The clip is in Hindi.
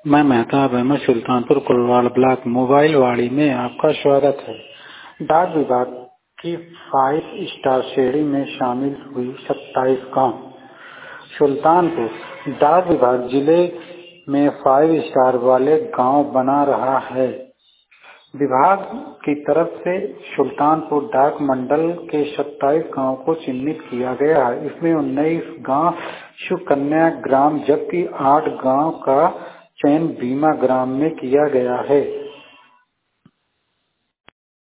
मैं मेहताब अहमद सुल्तानपुर कुरवाल ब्लॉक मोबाइल वाड़ी में आपका स्वागत है। डाक विभाग की 5 स्टार श्रेणी में शामिल हुई 27 गाँव। सुल्तानपुर डाक विभाग जिले में 5 स्टार वाले गांव बना रहा है। विभाग की तरफ से सुल्तानपुर डाक मंडल के 27 गांव को चिन्हित किया गया है। इसमें 19 गांव सुकन्या ग्राम जबकि 8 गांव का चयन बीमा ग्राम में किया गया है।